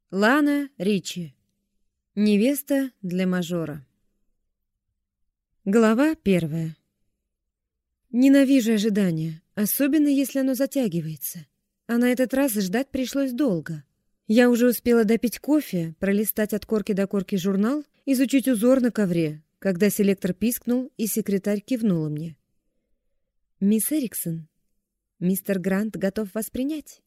Лана Ричи. Невеста для мажора. Глава 1. Ненавижу ожидание, особенно если оно затягивается. А на этот раз ждать пришлось долго. Я уже успела допить кофе, пролистать от корки до корки журнал, изучить узор на ковре, когда селектор пискнул, и секретарь кивнула мне. «Мисс Эриксон, мистер Грант готов вас принять».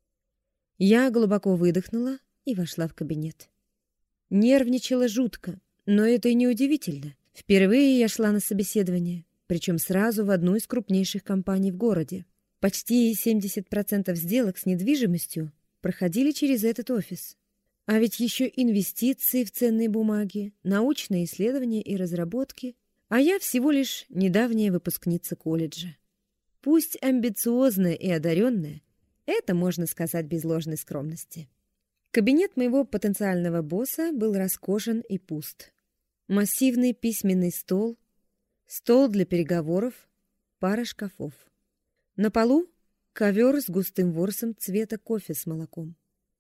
Я глубоко выдохнула и вошла в кабинет. Нервничала жутко, но это и не удивительно. Впервые я шла на собеседование, причем сразу в одну из крупнейших компаний в городе. Почти 70% сделок с недвижимостью проходили через этот офис. А ведь еще инвестиции в ценные бумаги, научные исследования и разработки. А я всего лишь недавняя выпускница колледжа. Пусть амбициозная и одаренная, это можно сказать без ложной скромности. Кабинет моего потенциального босса был роскошен и пуст. Массивный письменный стол, стол для переговоров, пара шкафов. На полу ковер с густым ворсом цвета кофе с молоком.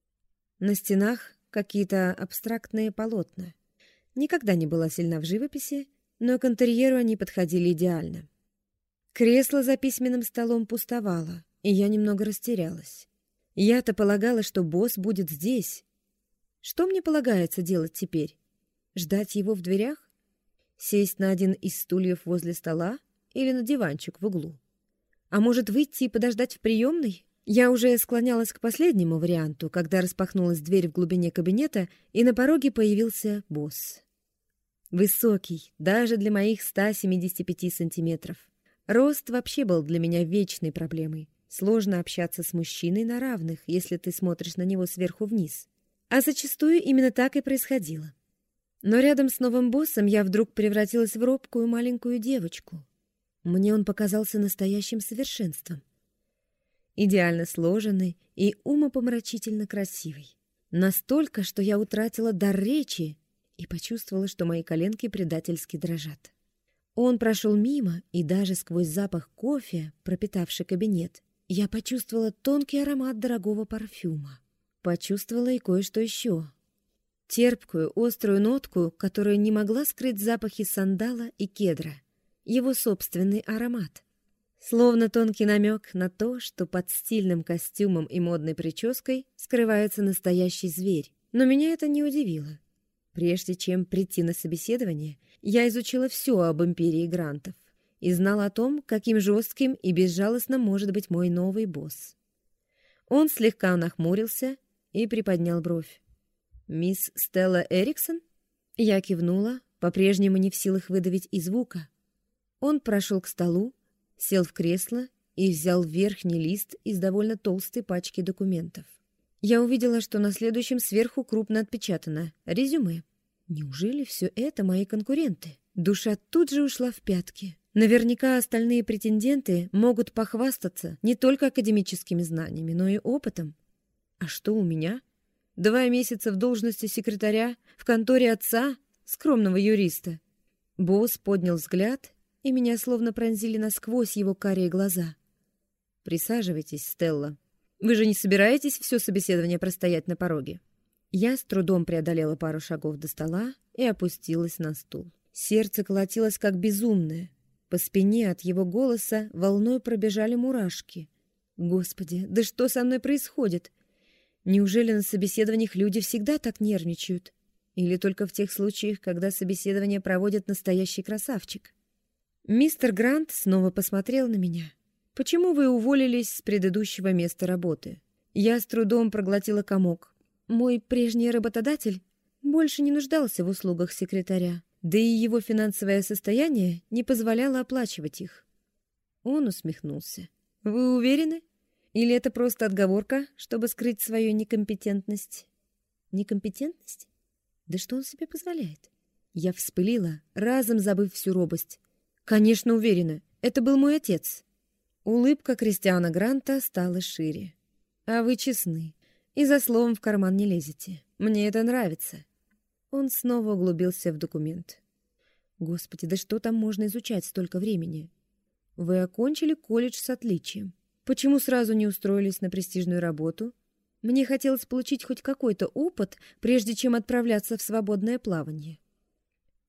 На стенах какие-то абстрактные полотна. Никогда не была сильна в живописи, но к интерьеру они подходили идеально. Кресло за письменным столом пустовало, и я немного растерялась. Я-то полагала, что босс будет здесь. Что мне полагается делать теперь? Ждать его в дверях? Сесть на один из стульев возле стола или на диванчик в углу? А может, выйти и подождать в приемной? Я уже склонялась к последнему варианту, когда распахнулась дверь в глубине кабинета, и на пороге появился босс. Высокий, даже для моих 175 сантиметров. Рост вообще был для меня вечной проблемой. Сложно общаться с мужчиной на равных, если ты смотришь на него сверху вниз. А зачастую именно так и происходило. Но рядом с новым боссом я вдруг превратилась в робкую маленькую девочку. Мне он показался настоящим совершенством. Идеально сложенный и умопомрачительно красивый. Настолько, что я утратила дар речи и почувствовала, что мои коленки предательски дрожат. Он прошел мимо, и даже сквозь запах кофе, пропитавший кабинет, я почувствовала тонкий аромат дорогого парфюма. Почувствовала и кое-что еще. Терпкую, острую нотку, которую не могла скрыть запахи сандала и кедра. Его собственный аромат. Словно тонкий намек на то, что под стильным костюмом и модной прической скрывается настоящий зверь. Но меня это не удивило. Прежде чем прийти на собеседование, я изучила все об империи Грантов и знала о том, каким жестким и безжалостным может быть мой новый босс. Он слегка нахмурился и приподнял бровь. «Мисс Стелла Эриксон?» Я кивнула, по-прежнему не в силах выдавить и звука. Он прошел к столу, сел в кресло и взял верхний лист из довольно толстой пачки документов. Я увидела, что на следующем сверху крупно отпечатано «Резюме». Неужели все это мои конкуренты? Душа тут же ушла в пятки. Наверняка остальные претенденты могут похвастаться не только академическими знаниями, но и опытом. А что у меня? 2 месяца в должности секретаря в конторе отца, скромного юриста. Босс поднял взгляд, и меня словно пронзили насквозь его карие глаза. «Присаживайтесь, Стелла. Вы же не собираетесь все собеседование простоять на пороге?» Я с трудом преодолела пару шагов до стола и опустилась на стул. Сердце колотилось как безумное. По спине от его голоса волной пробежали мурашки. Господи, да что со мной происходит? Неужели на собеседованиях люди всегда так нервничают? Или только в тех случаях, когда собеседование проводит настоящий красавчик? Мистер Грант снова посмотрел на меня. «Почему вы уволились с предыдущего места работы?» Я с трудом проглотила комок. Мой прежний работодатель больше не нуждался в услугах секретаря, да и его финансовое состояние не позволяло оплачивать их. Он усмехнулся. «Вы уверены? Или это просто отговорка, чтобы скрыть свою некомпетентность?» «Некомпетентность? Да что он себе позволяет?» Я вспылила, разом забыв всю робость. «Конечно, уверена. Это был мой отец». Улыбка Кристиана Гранта стала шире. «А вы честны. И за словом в карман не лезете. Мне это нравится». Он снова углубился в документ. «Господи, да что там можно изучать столько времени? Вы окончили колледж с отличием. Почему сразу не устроились на престижную работу? Мне хотелось получить хоть какой-то опыт, прежде чем отправляться в свободное плавание.